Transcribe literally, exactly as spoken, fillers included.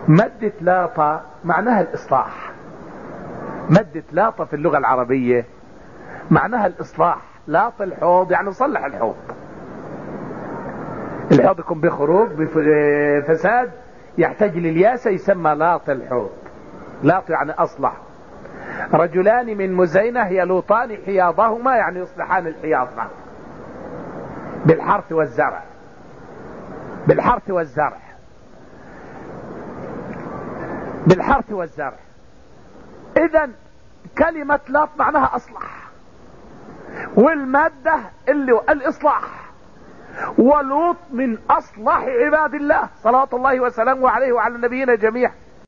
مادة لاطة معناها الإصلاح. مادة لاطة في اللغة العربية معناها الإصلاح. لاط الحوض يعني صلح الحوض. الحوض يكون بخروج بفساد يحتاج للياسة يسمى لاط الحوض. لاط يعني أصلح. رجلان من مزينة يلوطان حياضهما يعني يصلحان الحياض بالحرث والزرع. بالحرث والزرع بالحرث والزرع. إذن كلمة لاط معناها أصلح، والمادة اللي الإصلاح. ولوط من أصلح عباد الله صلوات الله وسلامه عليه وعلى نبينا جميعا.